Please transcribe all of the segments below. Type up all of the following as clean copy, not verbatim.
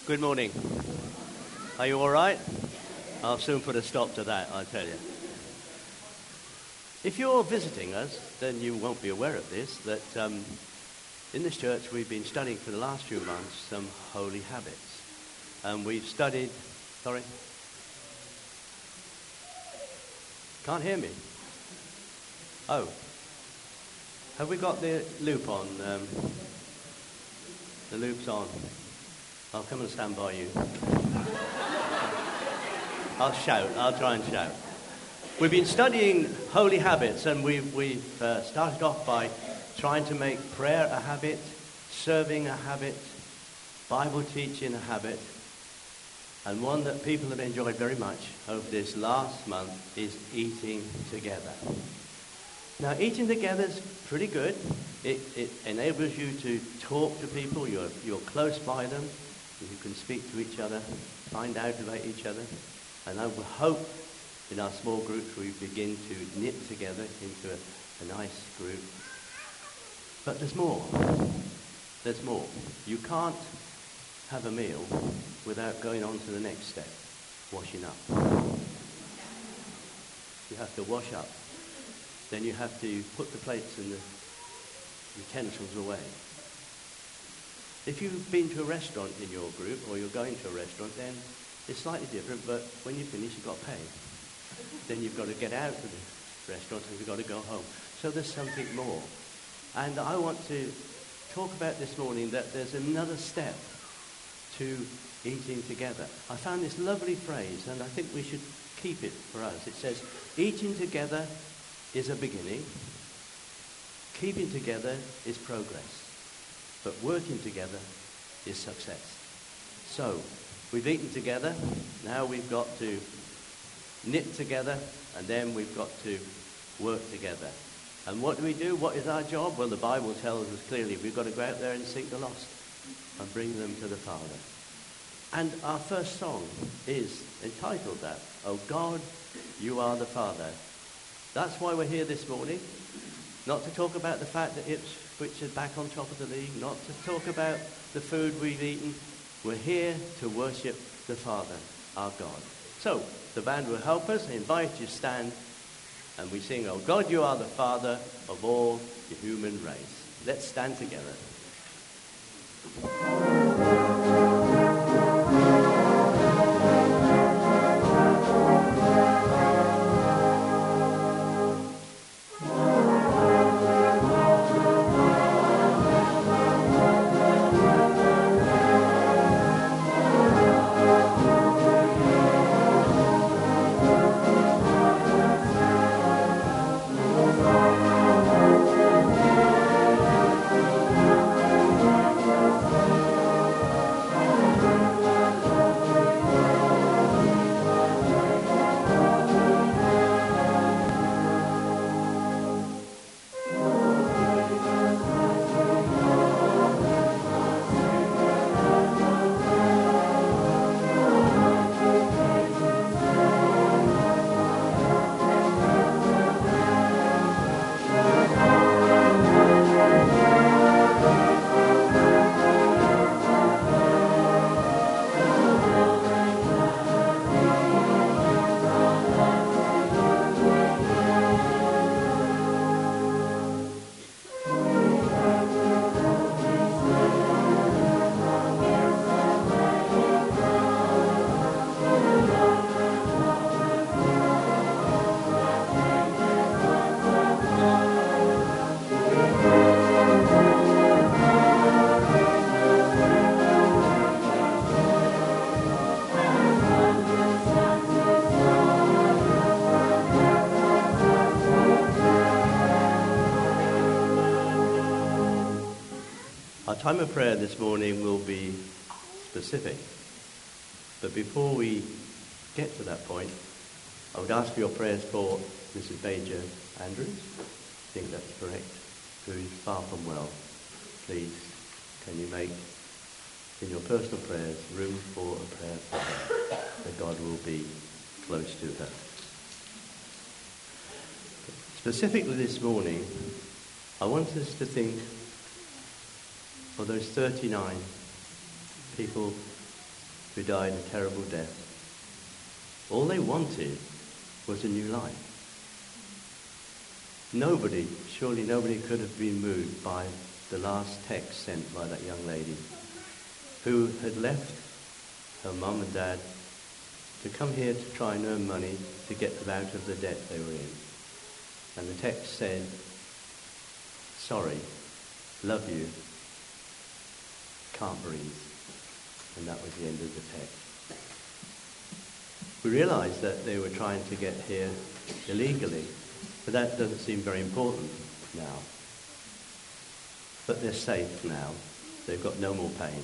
Good morning. Are you all right? I'll soon put a stop to that, I tell you. If you're visiting us, then you won't be aware of this, that in this church we've been studying for the last few months some holy habits. And we've studied... Sorry? Can't hear me? Oh. Have we got the loop on? The loop's on. I'll come and stand by you. I'll shout. I'll try and shout. We've been studying holy habits, and we've started off by trying to make prayer a habit, serving a habit, Bible teaching a habit, and one that people have enjoyed very much over this last month is eating together. Now, eating together is pretty good. It enables you to talk to people. You're close by them. You can speak to each other, find out about each other. And I will hope in our small groups we begin to knit together into a nice group. But there's more. There's more. You can't have a meal without going on to the next step, washing up. You have to wash up. Then you have to put the plates and the utensils away. If you've been to a restaurant in your group, or you're going to a restaurant, then it's slightly different, but when you finish, you've got to pay. Then you've got to get out of the restaurant and you've got to go home. So there's something more. And I want to talk about this morning that there's another step to eating together. I found this lovely phrase, and I think we should keep it for us. It says, eating together is a beginning. Keeping together is progress. But working together is success. So, we've eaten together. Now we've got to knit together, and then we've got to work together. And what do? What is our job? Well, the Bible tells us clearly we've got to go out there and seek the lost and bring them to the Father. And our first song is entitled that, "Oh God, you are the Father." That's why we're here this morning. Not to talk about the fact that Ipswich is back on top of the league, not to talk about the food we've eaten. We're here to worship the Father, our God. So, the band will help us. I invite you to stand, and we sing, "Oh God, you are the Father of all the human race." Let's stand together. Time of prayer this morning will be specific. But before we get to that point, I would ask for your prayers for Mrs. Bajer Andrews. I think that's correct. Who is far from well. Please, can you make in your personal prayers room for a prayer for her, that God will be close to her. Specifically this morning, I want us to think of those 39 people who died a terrible death. All they wanted was a new life. Surely nobody could have been moved by the last text sent by that young lady who had left her mum and dad to come here to try and earn money to get them out of the debt they were in. And the text said, sorry, love you, can't breathe. And that was the end of the text. We realised that they were trying to get here illegally, but that doesn't seem very important now. But they're safe now. They've got no more pain.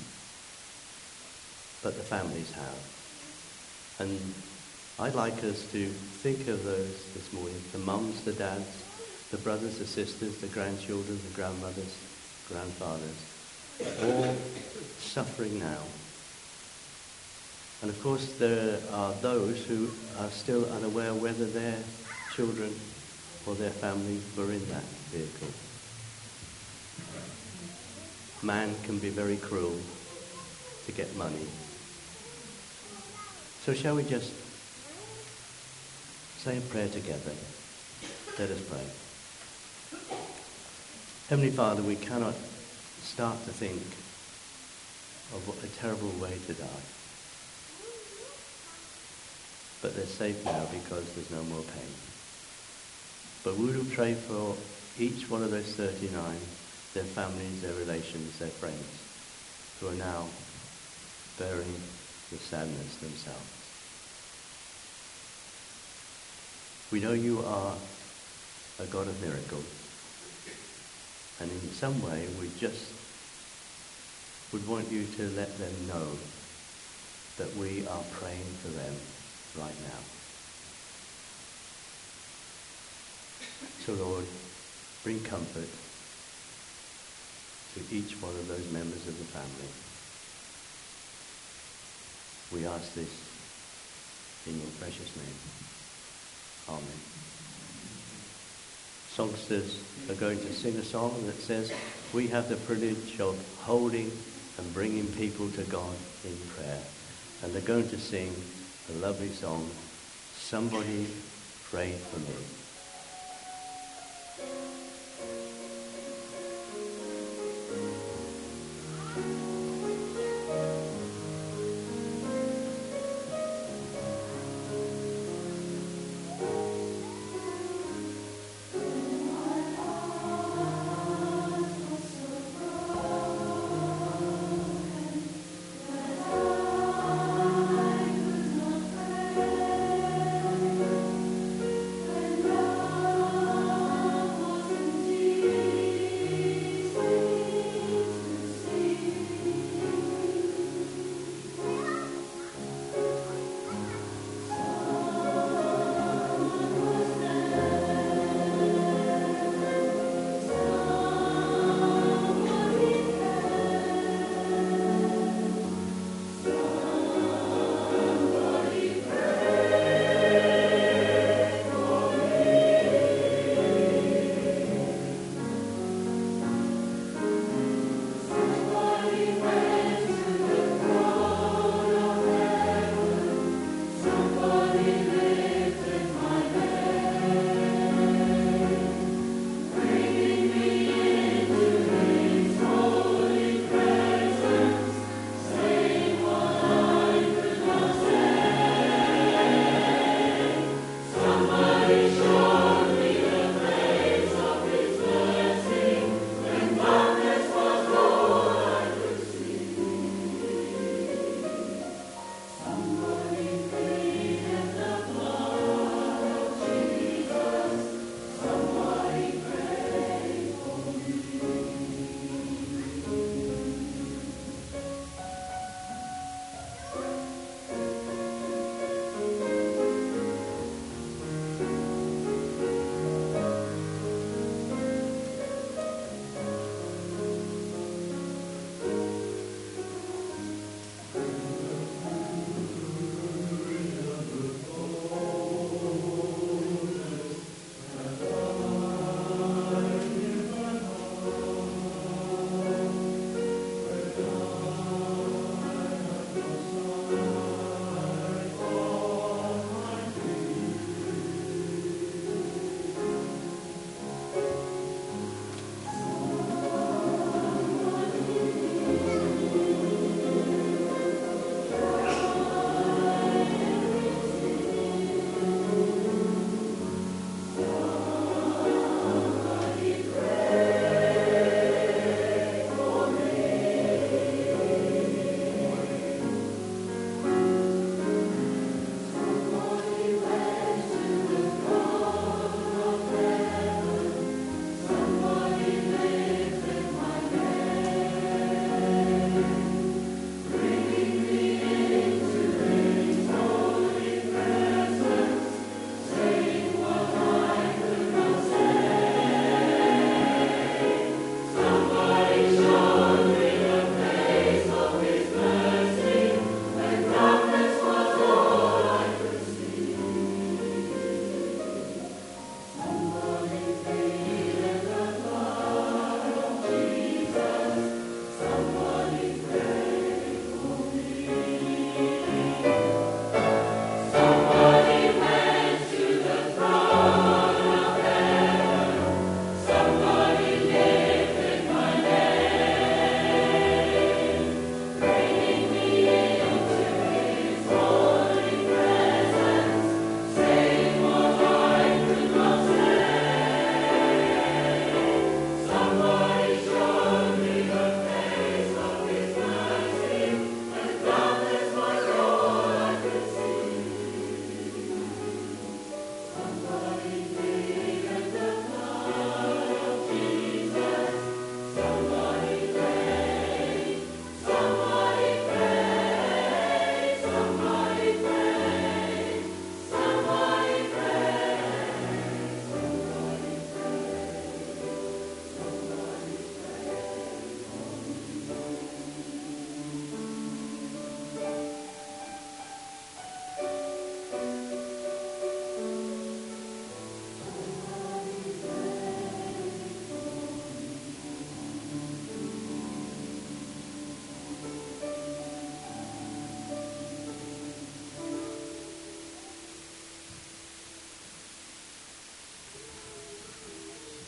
But the families have. And I'd like us to think of those this morning, the mums, the dads, the brothers, the sisters, the grandchildren, the grandmothers, grandfathers, all suffering now. And of course there are those who are still unaware whether their children or their family were in that vehicle. Man can be very cruel to get money. So shall we just say a prayer together? Let us pray. Heavenly Father, we cannot start to think of what a terrible way to die. But they're safe now because there's no more pain. But we will pray for each one of those 39, their families, their relations, their friends, who are now bearing the sadness themselves. We know you are a God of miracles. And in some way, we just would want you to let them know that we are praying for them right now. So Lord, bring comfort to each one of those members of the family. We ask this in your precious name. Amen. Songsters are going to sing a song that says, we have the privilege of holding and bringing people to God in prayer. And they're going to sing a lovely song, Somebody Pray For Me.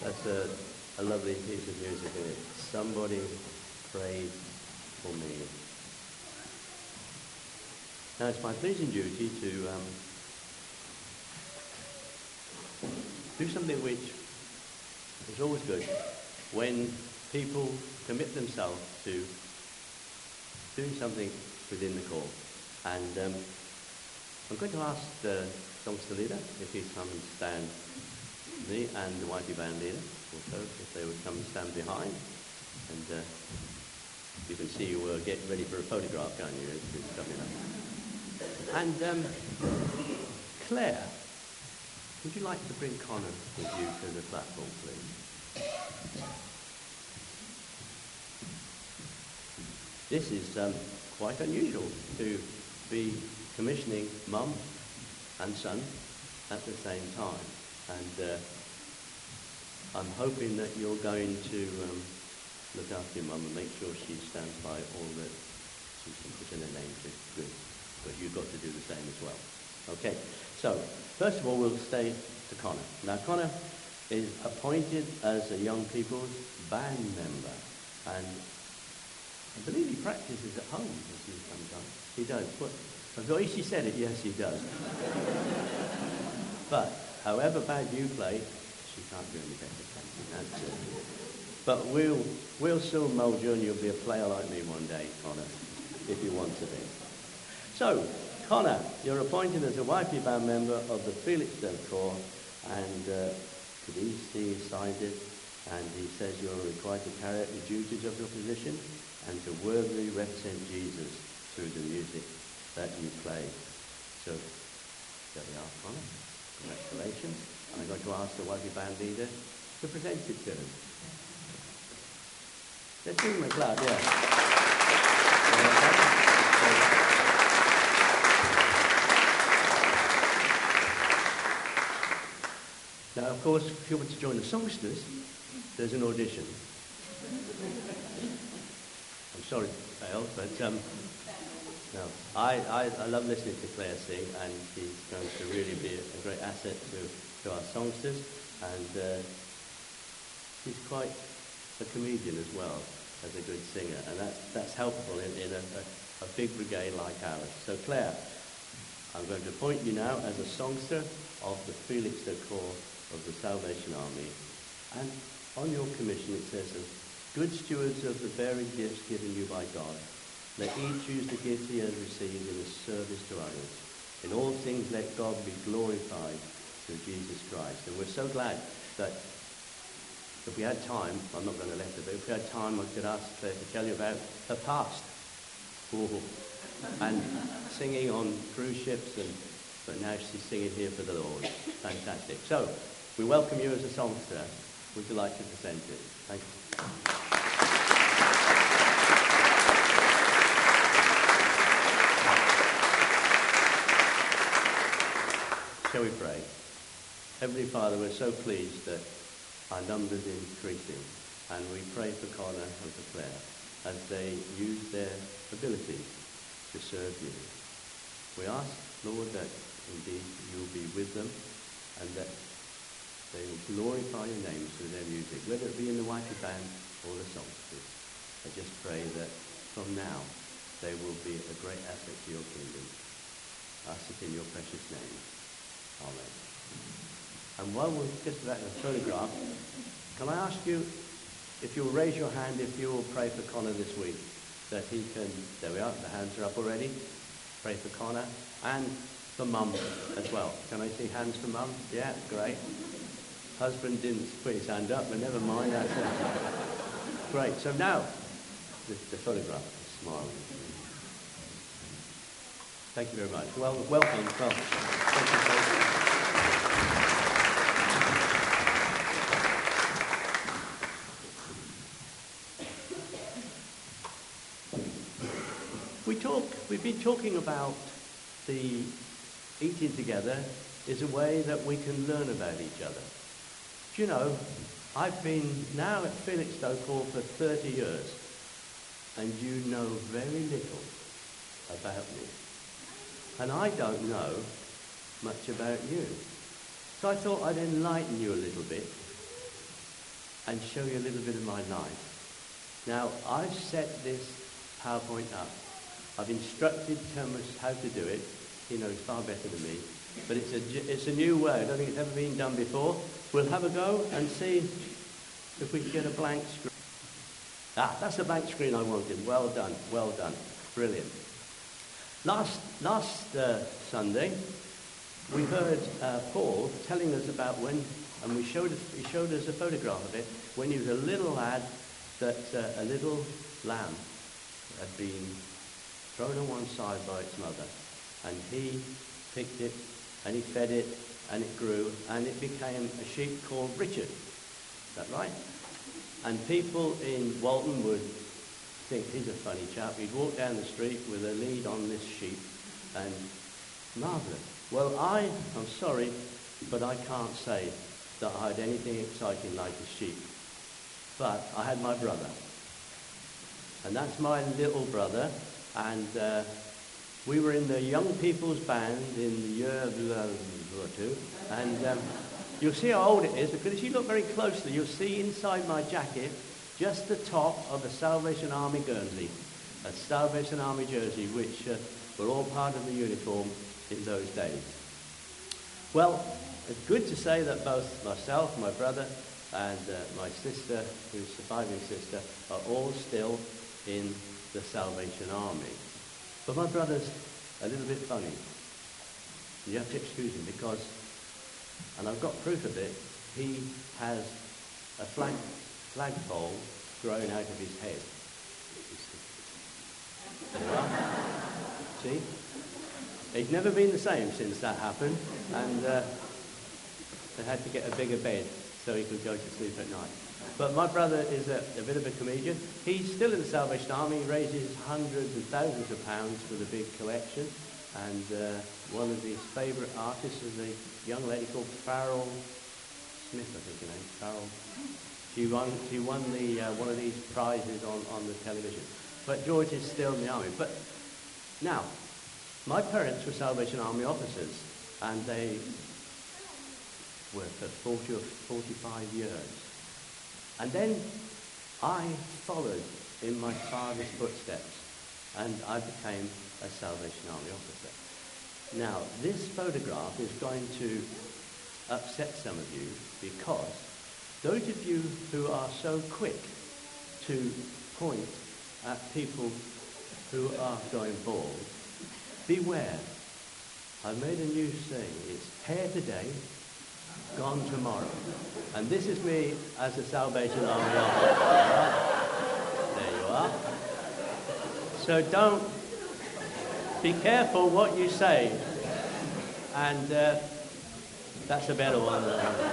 That's a lovely piece of music, isn't it? Somebody prayed for me. Now it's my pleasing duty to do something which is always good when people commit themselves to doing something within the call. And I'm going to ask the songster leader if he'd come and stand with me, and the YP band leader also, if they would come and stand behind. And you can see we're getting ready for a photograph, can't you? It's coming up. And Claire, would you like to bring Connor with you to the platform, please? This is quite unusual to be commissioning mum and son at the same time. And I'm hoping that you're going to look after your mum and make sure she stands by all that she can put in her name to. Good. But you've got to do the same as well. Okay, so first of all we'll stay to Connor. Now Connor is appointed as a young people's band member, and I believe he practices at home sometimes. He does. But the way she said it, yes he does. But however bad you play, she can't do any better, can she? That's it. But we'll soon mould you and you'll be a player like me one day, Connor, if you want to be. So, Connor, you're appointed as a YP band member of the Felixstowe Corps, and he signed it, and he says you're required to carry out the duties of your position and to worthily represent Jesus through the music that you play. So, there we are, Connor. Congratulations. I'm going to ask the YP band leader to present it to us. Let's give him a clap, yeah. Now, of course, if you want to join the songsters, there's an audition. I'm sorry, Dale, but no, I love listening to Claire sing, and she's going to really be a great asset to our songsters, and she's quite a comedian as well as a good singer, and that's helpful in a big brigade like ours. So Claire, I'm going to appoint you now as a songster of the Felixstowe Corps of the Salvation Army, and on your commission it says, as good stewards of the varied gifts given you by God, let each use the gift he has received in the service to others. In all things let God be glorified through Jesus Christ. And we're so glad that if we had time, I'm not going to let her, but if we had time I could ask Claire to tell you about her past. Ooh. And singing on cruise ships, but now she's singing here for the Lord. Fantastic. So, we welcome you as a songster. Would you like to present it? Thank you. Shall we pray? Heavenly Father, we're so pleased that our numbers are increasing, and we pray for Connor and for Claire as they use their ability to serve you. We ask, Lord, that indeed you'll be with them and that they will glorify your name through their music, whether it be in the YP band or the songsters. I just pray that from now they will be a great asset to your kingdom. Ask it in your precious name. Amen. And while we're just about the photograph, can I ask you if you'll raise your hand if you will pray for Connor this week, that he can, there we are, the hands are up already. Pray for Connor and for Mum as well. Can I see hands for Mum? Yeah, great. Husband didn't put his hand up, but never mind. That's great. So now, the photograph is smiling. Thank you very much. Well, welcome. Thank you. We've been talking about the eating together is a way that we can learn about each other. Do you know, I've been now at Felixstowe Corps for 30 years, and you know very little about me. And I don't know much about you. So I thought I'd enlighten you a little bit and show you a little bit of my life. Now, I've set this PowerPoint up. I've instructed Thomas how to do it. He knows far better than me. But it's a new way. I don't think it's ever been done before. We'll have a go and see if we can get a blank screen. Ah, that's the blank screen I wanted. Well done, well done. Brilliant. Last Sunday, we heard Paul telling us about when, and he showed us a photograph of it, when he was a little lad, that a little lamb had been thrown on one side by its mother, and he picked it, and he fed it, and it grew, and it became a sheep called Richard. Is that right? And people in Walton would think he's a funny chap. He'd walk down the street with a lead on this sheep, and marvellous. Well, I'm sorry, but I can't say that I had anything exciting like a sheep. But I had my brother. And that's my little brother, and we were in the young people's band in the year or two, and you'll see how old it is, because if you look very closely, you'll see inside my jacket just the top of a Salvation Army Guernsey, a Salvation Army jersey, which were all part of the uniform in those days. Well, it's good to say that both myself, my brother, and my sister, who's surviving sister, are all still in the Salvation Army. But my brother's a little bit funny. You have to excuse him because, and I've got proof of it, he has a flagpole growing out of his head. There you are. See? He's never been the same since that happened, and they had to get a bigger bed so he could go to sleep at night. But my brother is a bit of a comedian. He's still in the Salvation Army. He raises hundreds and thousands of pounds for the big collection. And one of his favourite artists is a young lady called Farrell Smith, I think her name. Farrell. She won the one of these prizes on the television. But George is still in the army. But now, my parents were Salvation Army officers, and they were for 40 or 45 years. And then I followed in my father's footsteps, and I became a Salvation Army officer. Now, this photograph is going to upset some of you, because those of you who are so quick to point at people who are going bald, beware. I've made a new thing. It's hair today, gone tomorrow. And this is me as a Salvation Army officer. There you are. So don't, be careful what you say. And that's a better one.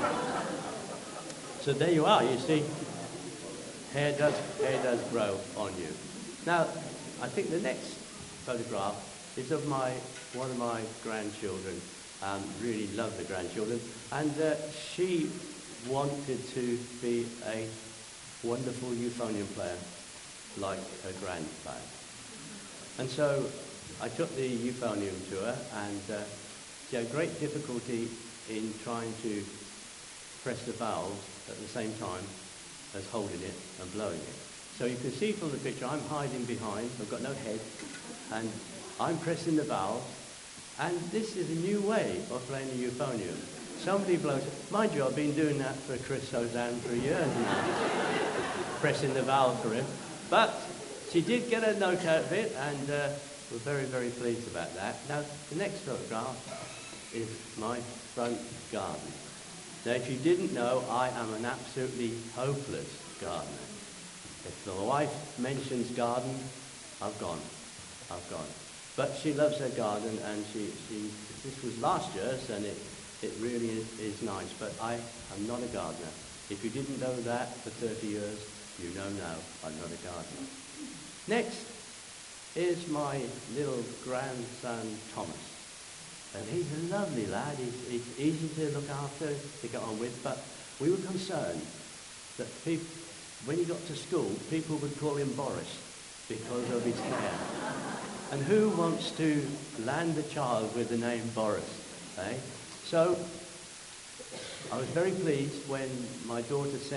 So there you are, you see, hair does grow on you. Now, I think the next photograph is of one of my grandchildren. Really love the grandchildren, and she wanted to be a wonderful euphonium player like her grandfather. And so I took the euphonium to her, and she had great difficulty in trying to press the valves at the same time as holding it and blowing it. So you can see from the picture, I'm hiding behind, I've got no head, and I'm pressing the valve. And this is a new way of playing the euphonium. Somebody blows it. Mind you, I've been doing that for Chris Sozanne for years now, pressing the valve for him. But she did get a note out of it, and we're very, very pleased about that. Now, the next photograph is my front garden. Now, if you didn't know, I am an absolutely hopeless gardener. If the wife mentions garden, I've gone. But she loves her garden, and this was last year's, and it really is nice. But I am not a gardener. If you didn't know that for 30 years, you know now I'm not a gardener. Next is my little grandson, Thomas. And he's a lovely lad. He's easy to look after, to get on with, but we were concerned that when he got to school, people would call him Boris because of his hair. And who wants to land a child with the name Boris, eh? So I was very pleased when my daughter sent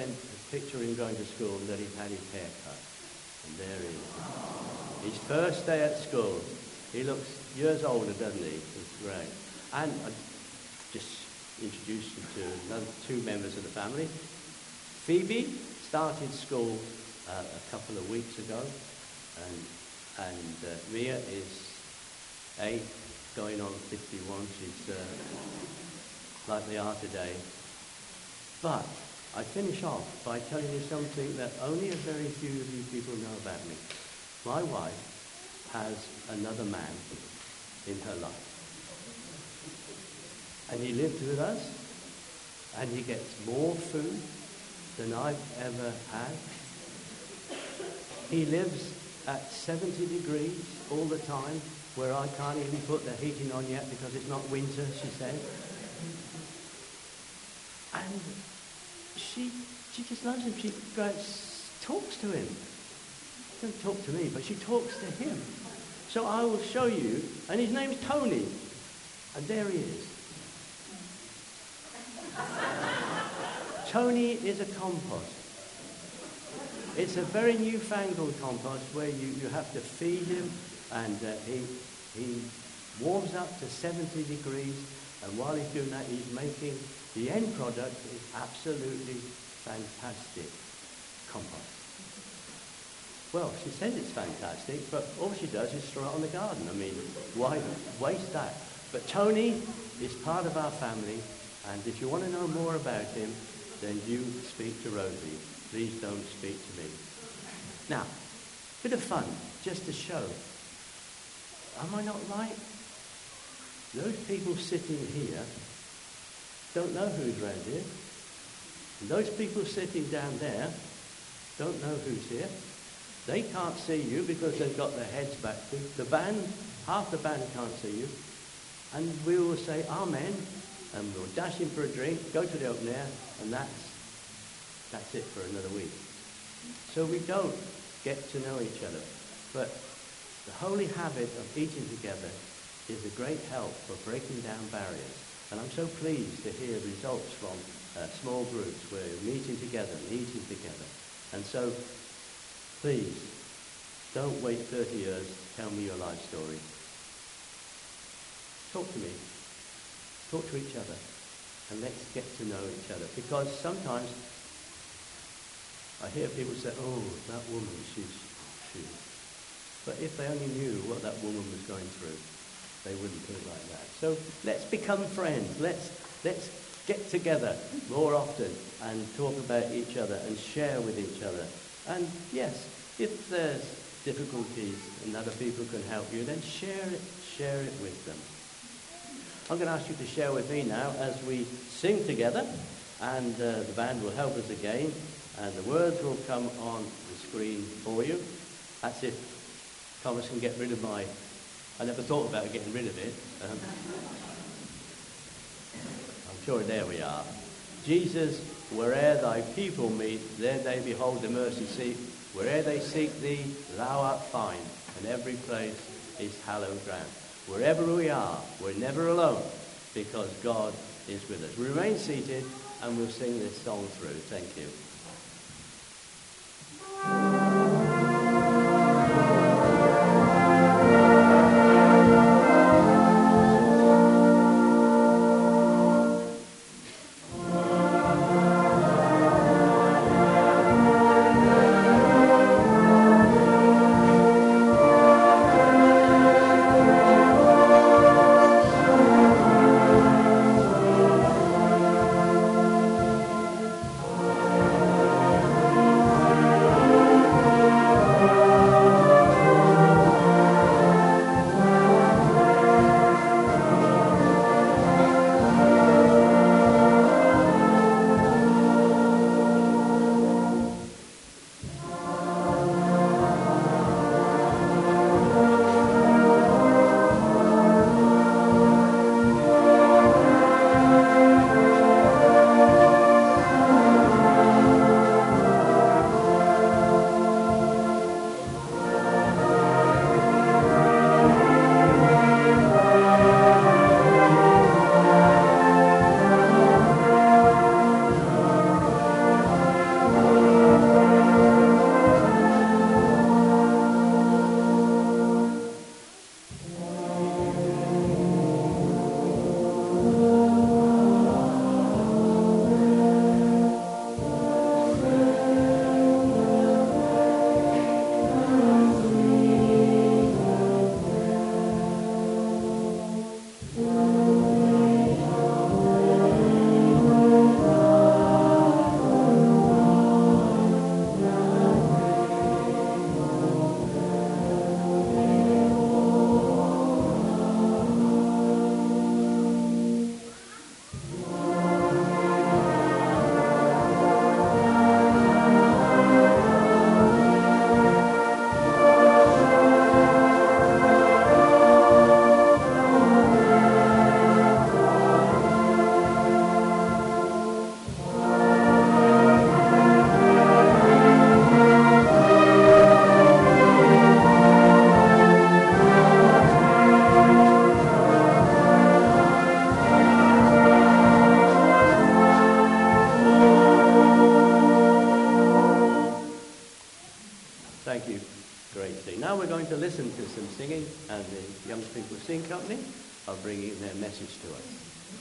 picture of him going to school, and then he'd had his hair cut. And there he is. His first day at school. He looks years older, doesn't he? It's great. And I just introduced you to another two members of the family. Phoebe started school a couple of weeks ago, and Mia is 8, going on 51. She's like they are today. But I finish off by telling you something that only a very few of you people know about me. My wife has another man in her life. And he lives with us, and he gets more food than I've ever had. He lives at 70 degrees all the time, where I can't even put the heating on yet because it's not winter, she said. And she just loves him. She talks to him. She doesn't talk to me, but she talks to him. So I will show you, and his name's Tony. And there he is. Tony is a compost. It's a very newfangled compost where you have to feed him, and he warms up to 70 degrees, and while he's doing that, he's making the end product is absolutely fantastic compost. Well, she says it's fantastic, but all she does is throw it on the garden. I mean, why waste that? But Tony is part of our family, and if you want to know more about him, then you speak to Rosie. Please don't speak to me. Now, bit of fun, just to show. Am I not right? Those people sitting here don't know who's round here. And those people sitting down there don't know who's here. They can't see you because they've got their heads back to. The band, half the band can't see you. And we will say amen, and we'll dash in for a drink, go to the open air, and that's it for another week. So we don't get to know each other. But the holy habit of eating together is a great help for breaking down barriers. And I'm so pleased to hear results from small groups where you're meeting together and eating together. And so, please, don't wait 30 years to tell me your life story. Talk to me. Talk to each other. And let's get to know each other. Because sometimes I hear people say, oh, that woman, she's. But if they only knew what that woman was going through, they wouldn't do it like that. So let's become friends. Let's get together more often and talk about each other and share with each other. And yes, if there's difficulties and other people can help you, then share it with them. I'm going to ask you to share with me now as we sing together, and the band will help us again, and the words will come on the screen for you. That's if Thomas can get rid of my... I never thought about getting rid of it. I'm sure there we are. Jesus, where'er thy people meet, there they behold the mercy seat. Where'er they seek thee, thou art fine, and every place is hallowed ground. Wherever we are, we're never alone, because God is with us. We remain seated, and we'll sing this song through. Thank you. company are bringing their message to us.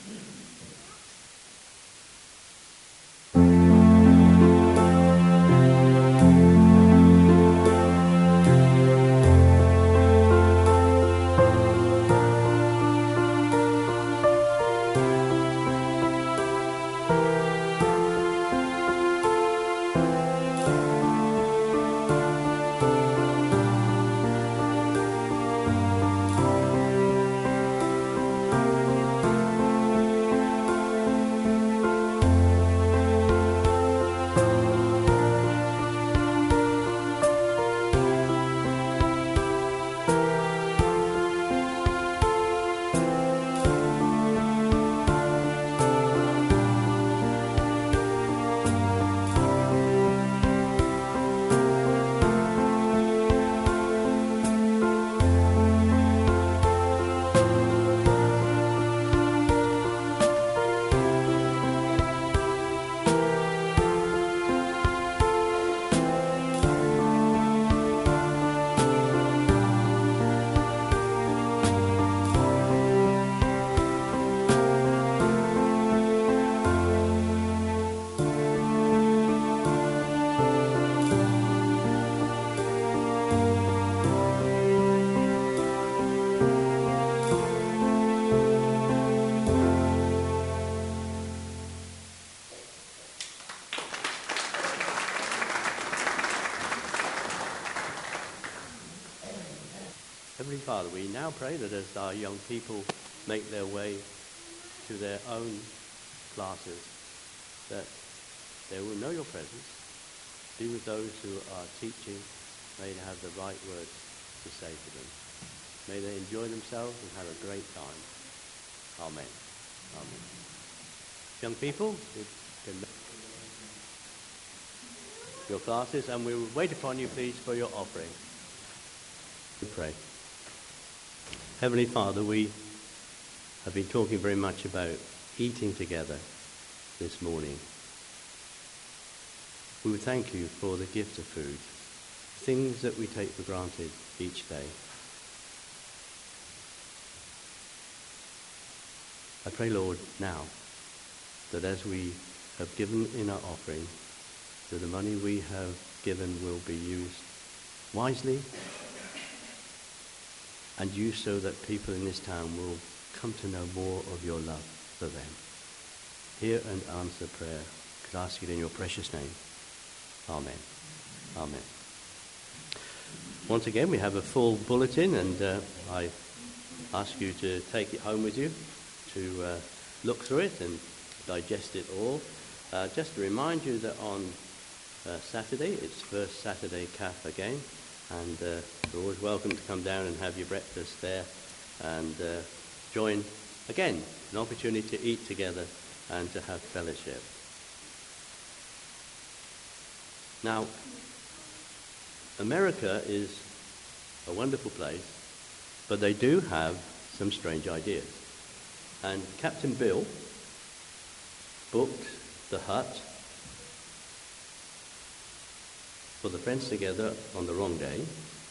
Heavenly Father, we now pray that as our young people make their way to their own classes, that they will know your presence, be with those who are teaching, may they have the right words to say to them. May they enjoy themselves and have a great time. Amen. Amen. Young people, you can make your classes, and we will wait upon you, please, for your offering. We pray. Heavenly Father, we have been talking very much about eating together this morning. We would thank you for the gift of food, things that we take for granted each day. I pray, Lord, now that as we have given in our offering, that the money we have given will be used wisely and used so that people in this town will come to know more of your love for them. Hear and answer prayer. I could ask it in your precious name. Amen. Amen. Once again, we have a full bulletin, and I ask you to take it home with you, to look through it and digest it all. Just to remind you that on Saturday, it's First Saturday CAF again, and you're always welcome to come down and have your breakfast there and join again, an opportunity to eat together and to have fellowship. Now, America is a wonderful place, but they do have some strange ideas. And Captain Bill booked the hut for the Friends Together on the wrong day.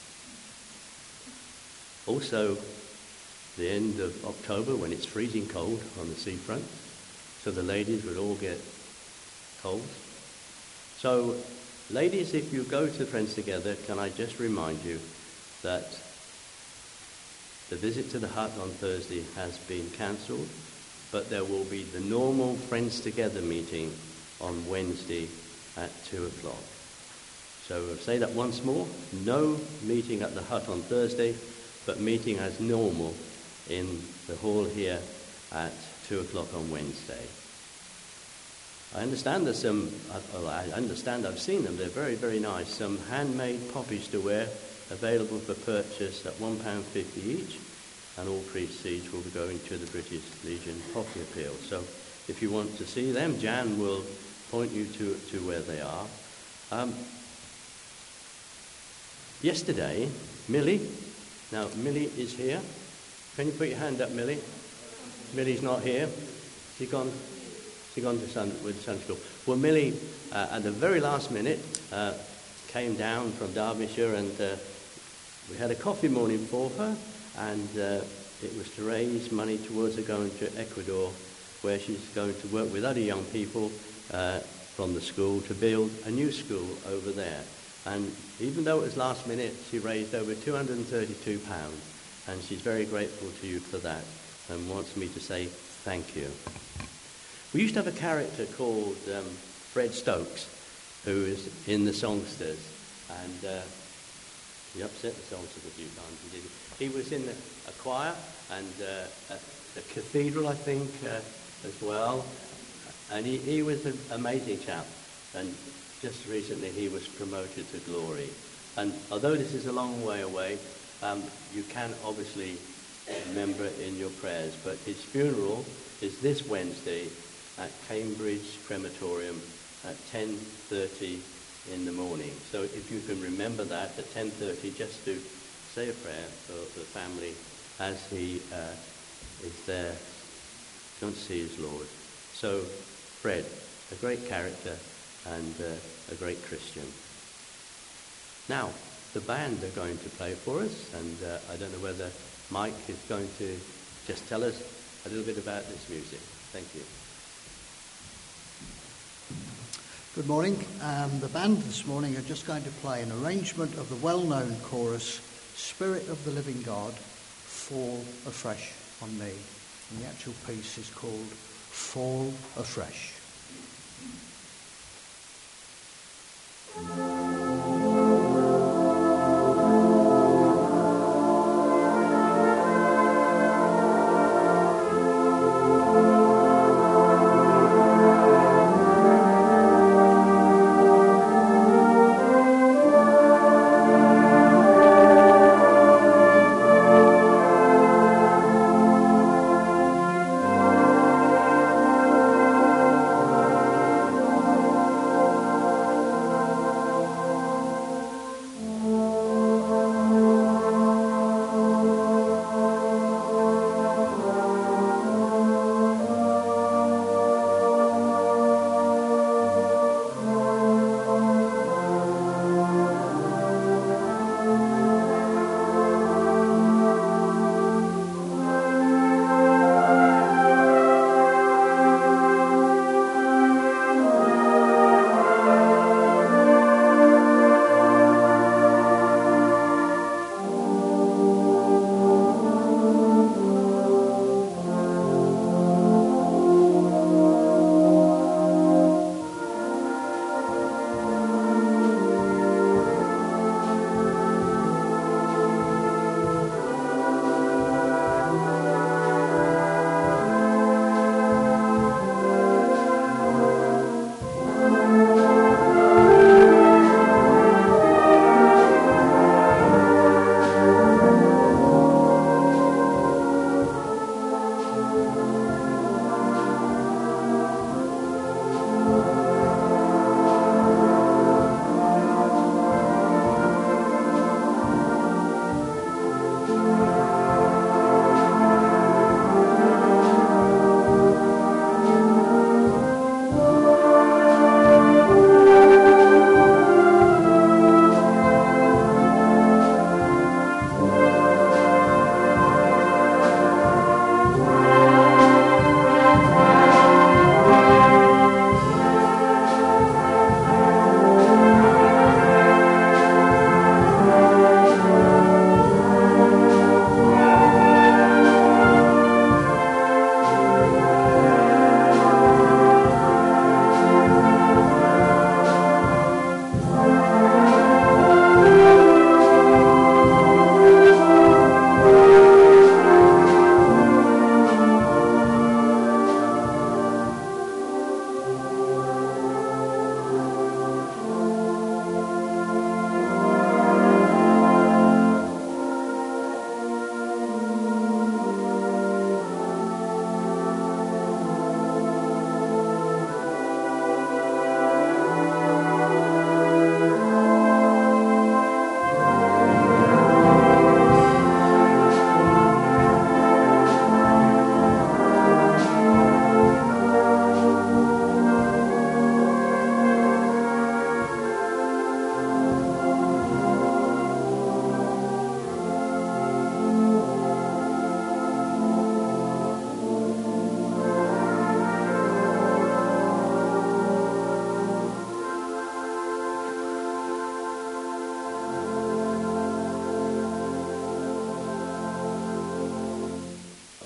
Also, the end of October when it's freezing cold on the seafront, so the ladies would all get cold. So, ladies, if you go to Friends Together, can I just remind you that the visit to the hut on Thursday has been cancelled, but there will be the normal Friends Together meeting on Wednesday at 2 o'clock. So I'll say that once more, no meeting at the hut on Thursday, but meeting as normal in the hall here at 2 o'clock on Wednesday. I understand there's I've seen them, they're very, very nice. Some handmade poppies to wear, available for purchase at £1.50 each, and all proceeds will be going to the British Legion Poppy Appeal. So if you want to see them, Jan will point you to where they are. Yesterday, Millie is here. Can you put your hand up, Millie? Millie's not here. She's gone to Sunday school. Well, Millie, at the very last minute, came down from Derbyshire, and we had a coffee morning for her, and it was to raise money towards her going to Ecuador, where she's going to work with other young people from the school to build a new school over there. And even though it was last minute, she raised over £232, and she's very grateful to you for that and wants me to say thank you. We used to have a character called Fred Stokes, who is in the Songsters, and he upset the Songsters a few times. He was in a choir and the cathedral, I think, as well, and he was an amazing chap, and just recently he was promoted to glory. And although this is a long way away, you can obviously remember it in your prayers, but his funeral is this Wednesday at Cambridge Crematorium at 10:30 in the morning. So if you can remember that at 10:30, just to say a prayer for the family as he is there, going to see his Lord. So Fred, a great character and a great Christian. Now, the band are going to play for us, and I don't know whether Mike is going to just tell us a little bit about this music. Thank you. Good morning. The band this morning are just going to play an arrangement of the well-known chorus, Spirit of the Living God, Fall Afresh on Me. And the actual piece is called Fall Afresh.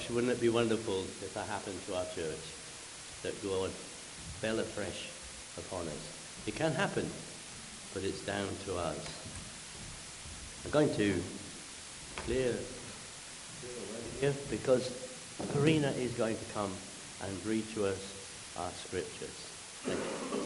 gosh, wouldn't it be wonderful if that happened to our church, that God fell afresh upon us? It can happen, but it's down to us. I'm going to clear away here because Karina is going to come and read to us our scriptures. Thank you.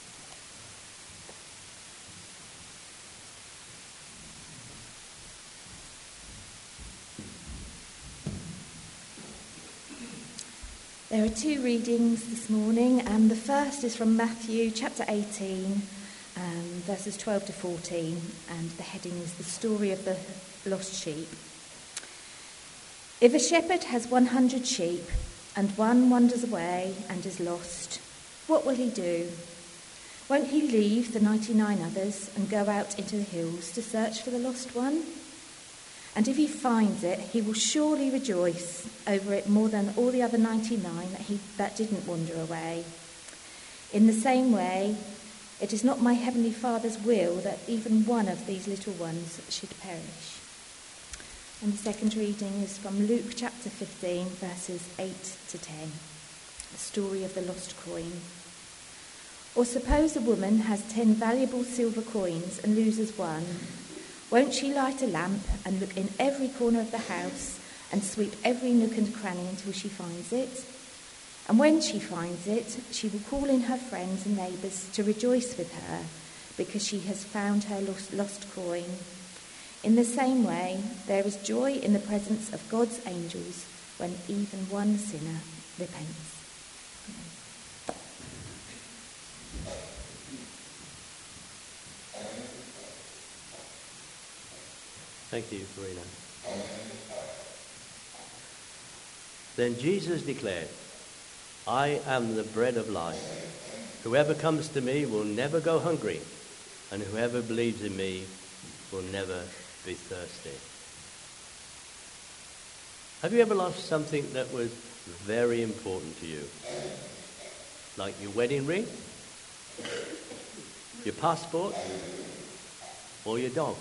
There are two readings this morning, and the first is from Matthew chapter 18, verses 12 to 14, and the heading is the story of the lost sheep. If a shepherd has 100 sheep, and one wanders away and is lost, what will he do? Won't he leave the 99 others and go out into the hills to search for the lost one? And if he finds it, he will surely rejoice over it more than all the other 99 that didn't wander away. In the same way, it is not my heavenly Father's will that even one of these little ones should perish. And the second reading is from Luke chapter 15, verses 8 to 10, the story of the lost coin. Or suppose a woman has 10 valuable silver coins and loses one. Won't she light a lamp and look in every corner of the house and sweep every nook and cranny until she finds it? And when she finds it, she will call in her friends and neighbours to rejoice with her because she has found her lost coin. In the same way, there is joy in the presence of God's angels when even one sinner repents. Thank you, Karina. Then Jesus declared, I am the bread of life. Whoever comes to me will never go hungry, and whoever believes in me will never be thirsty. Have you ever lost something that was very important to you? Like your wedding ring, your passport, or your dog?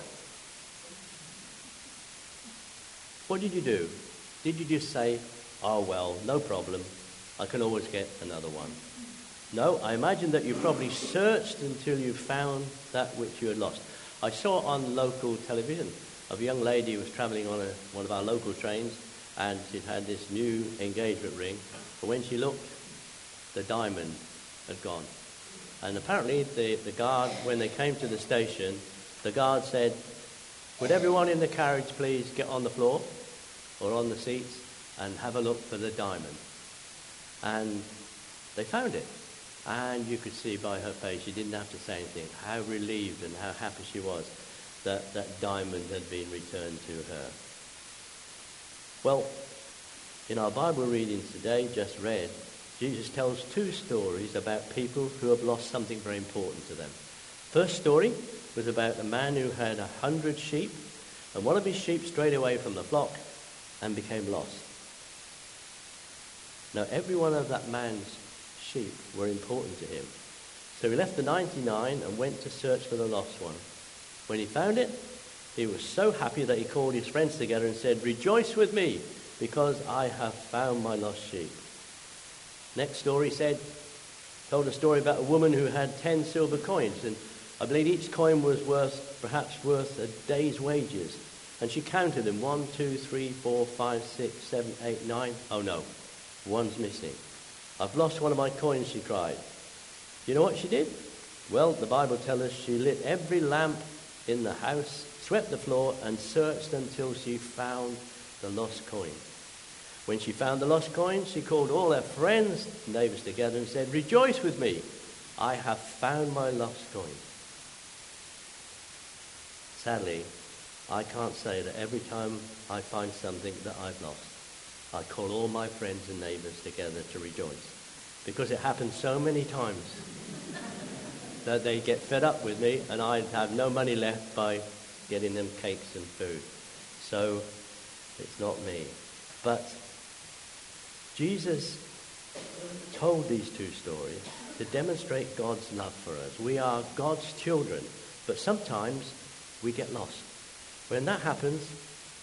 What did you do? Did you just say, oh well, no problem, I can always get another one? No, I imagine that you probably searched until you found that which you had lost. I saw on local television of a young lady who was travelling on one of our local trains, and she'd had this new engagement ring, but when she looked, the diamond had gone. And apparently the guard, when they came to the station, the guard said, would everyone in the carriage please get on the floor or on the seats and have a look for the diamond? And they found it. And you could see by her face, she didn't have to say anything, how relieved and how happy she was that that diamond had been returned to her. Well, in our Bible readings today, just read, Jesus tells two stories about people who have lost something very important to them. First story was about a man who had 100 sheep, and one of his sheep strayed away from the flock and became lost. Now, every one of that man's sheep were important to him. So he left the 99 and went to search for the lost one. When he found it, he was so happy that he called his friends together and said, rejoice with me, because I have found my lost sheep. Next story told a story about a woman who had 10 silver coins, and I believe each coin was perhaps worth a day's wages. And she counted them, 1, 2, 3, 4, 5, 6, 7, 8, 9. Oh no, one's missing. I've lost one of my coins, she cried. You know what she did? Well, the Bible tells us she lit every lamp in the house, swept the floor, and searched until she found the lost coin. When she found the lost coin, she called all her friends, neighbours together and said, rejoice with me, I have found my lost coin. Sadly, I can't say that every time I find something that I've lost, I call all my friends and neighbours together to rejoice. Because it happens so many times that they get fed up with me and I have no money left by getting them cakes and food. So it's not me. But Jesus told these two stories to demonstrate God's love for us. We are God's children, but sometimes we get lost. When that happens,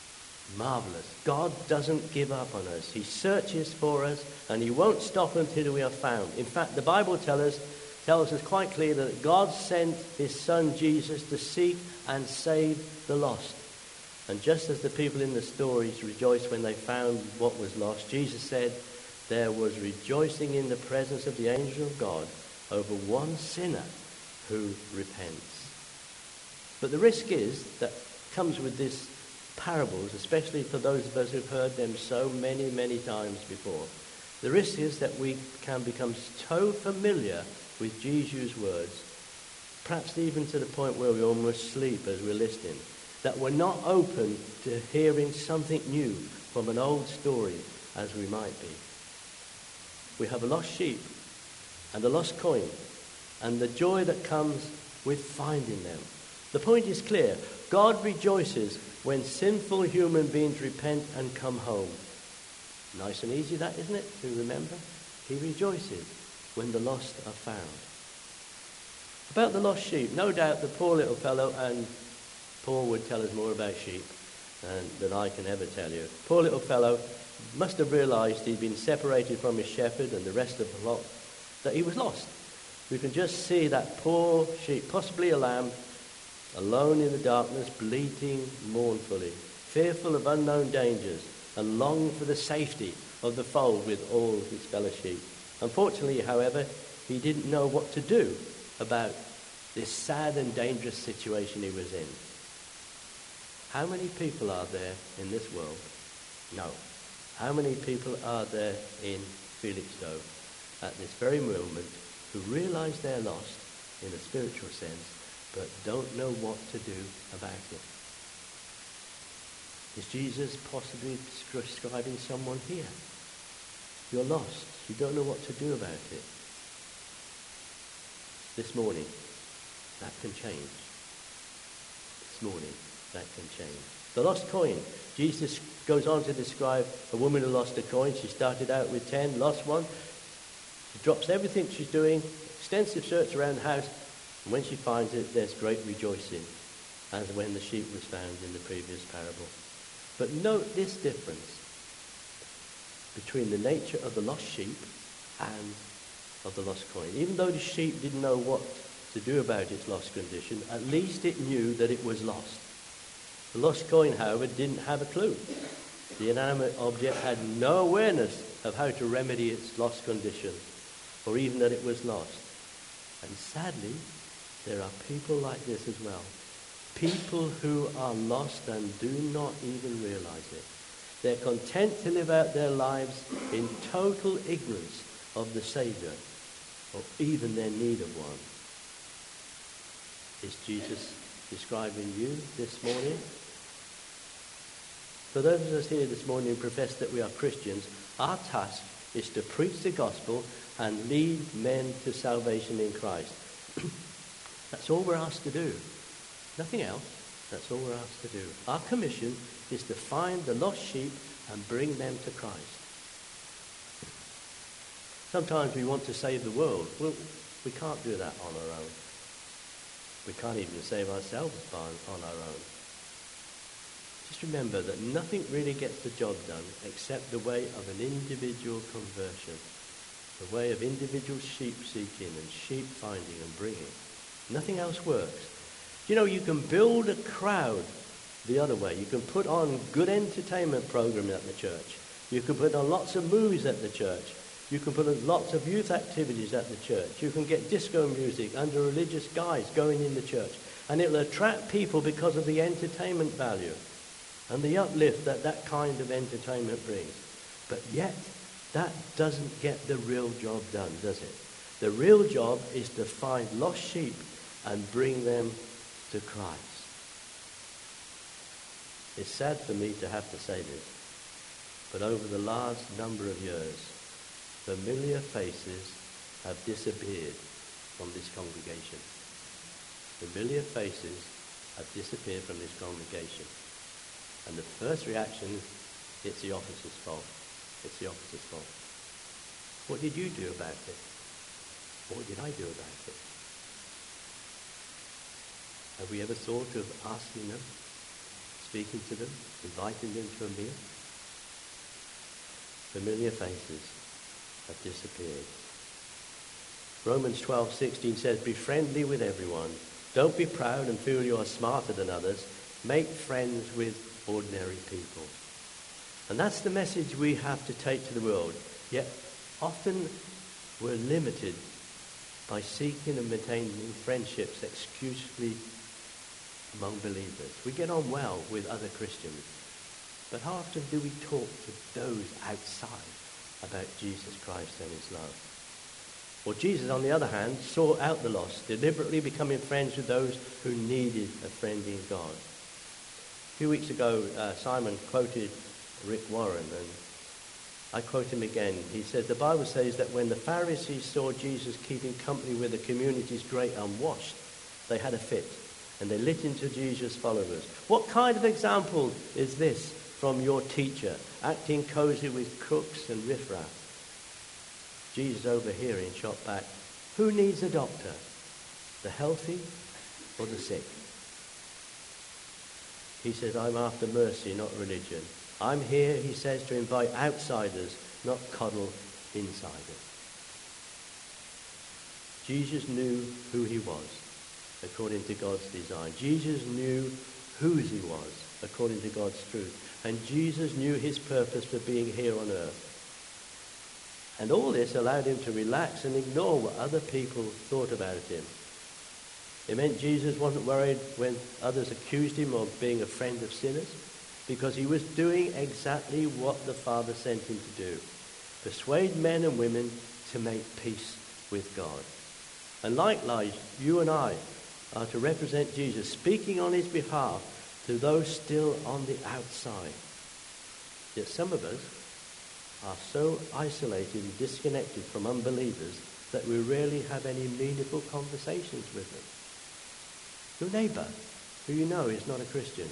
Marvelous. God doesn't give up on us. He searches for us, and he won't stop until we are found. In fact, the Bible tells us quite clearly that God sent his son Jesus to seek and save the lost. And just as the people in the stories rejoiced when they found what was lost, Jesus said there was rejoicing in the presence of the angel of God over one sinner who repents. But the risk is that comes with these parables, especially for those of us who've heard them so many, many times before. The risk is that we can become so familiar with Jesus' words, perhaps even to the point where we almost sleep as we're listening, that we're not open to hearing something new from an old story as we might be. We have a lost sheep and a lost coin, and the joy that comes with finding them. The point is clear. God rejoices when sinful human beings repent and come home. Nice and easy that, isn't it, to remember? He rejoices when the lost are found. About the lost sheep, no doubt the poor little fellow, and Paul would tell us more about sheep than I can ever tell you. Poor little fellow must have realized he'd been separated from his shepherd and the rest of the flock, that he was lost. We can just see that poor sheep, possibly a lamb, alone in the darkness, bleating mournfully, fearful of unknown dangers, and longing for the safety of the fold with all his fellow sheep. Unfortunately, however, he didn't know what to do about this sad and dangerous situation he was in. How many people are there in this world? No. How many people are there in Felixstowe at this very moment who realize they're lost in a spiritual sense, but don't know what to do about it? Is Jesus possibly describing someone here? You're lost. You don't know what to do about it. This morning, that can change. This morning, that can change. The lost coin. Jesus goes on to describe a woman who lost a coin. She started out with 10, lost one. She drops everything she's doing, extensive search around the house, and when she finds it, there's great rejoicing, as when the sheep was found in the previous parable. But note this difference between the nature of the lost sheep and of the lost coin. Even though the sheep didn't know what to do about its lost condition, at least it knew that it was lost. The lost coin, however, didn't have a clue. The inanimate object had no awareness of how to remedy its lost condition, or even that it was lost. And sadly, there are people like this as well. People who are lost and do not even realize it. They're content to live out their lives in total ignorance of the Saviour, or even their need of one. Is Jesus describing you this morning? For those of us here this morning who profess that we are Christians, our task is to preach the gospel and lead men to salvation in Christ. That's all we're asked to do. Nothing else. That's all we're asked to do. Our commission is to find the lost sheep and bring them to Christ. Sometimes we want to save the world. Well, we can't do that on our own. We can't even save ourselves on our own. Just remember that nothing really gets the job done except the way of an individual conversion, the way of individual sheep seeking and sheep finding and bringing. Nothing else works. You know, you can build a crowd the other way. You can put on good entertainment program at the church. You can put on lots of movies at the church. You can put on lots of youth activities at the church. You can get disco music under religious guise going in the church. And it'll attract people because of the entertainment value and the uplift that that kind of entertainment brings. But yet, that doesn't get the real job done, does it? The real job is to find lost sheep and bring them to Christ. It's sad for me to have to say this, but over the last number of years, familiar faces have disappeared from this congregation. Familiar faces have disappeared from this congregation. And the first reaction, it's the officer's fault. It's the officer's fault. What did you do about it? What did I do about it? Have we ever thought of asking them speaking to them, inviting them to a meal. Familiar faces have disappeared. Romans 12:16 says, be friendly with everyone. Don't be proud and feel you are smarter than others. Make friends with ordinary people. And that's the message we have to take to the world. Yet often we're limited by seeking and maintaining friendships exclusively among believers. We get on well with other Christians, but how often do we talk to those outside about Jesus Christ and his love? Well, Jesus, on the other hand, sought out the lost, deliberately becoming friends with those who needed a friend in God. A few weeks ago, Simon quoted Rick Warren, and I quote him again. He said, the Bible says that when the Pharisees saw Jesus keeping company with the community's great unwashed, they had a fit, and they lit into Jesus' followers. What kind of example is this from your teacher, acting cozy with crooks and riffraff? Jesus overhearing shot back, who needs a doctor? The healthy or the sick? He says, I'm after mercy, not religion. I'm here, he says, to invite outsiders, not coddle insiders. Jesus knew who he was, according to God's design. Jesus knew whose he was, according to God's truth. And Jesus knew his purpose for being here on earth. And all this allowed him to relax and ignore what other people thought about him. It meant Jesus wasn't worried when others accused him of being a friend of sinners, because he was doing exactly what the Father sent him to do. Persuade men and women to make peace with God. And likewise, you and I are to represent Jesus, speaking on his behalf to those still on the outside. Yet some of us are so isolated and disconnected from unbelievers that we rarely have any meaningful conversations with them. Your neighbour, who you know is not a Christian.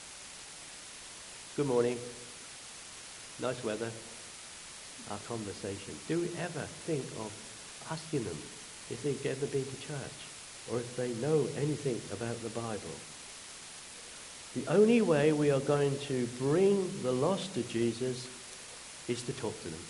Good morning. Nice weather. Our conversation. Do we ever think of asking them if they've ever been to church or if they know anything about the Bible? The only way we are going to bring the lost to Jesus is to talk to them.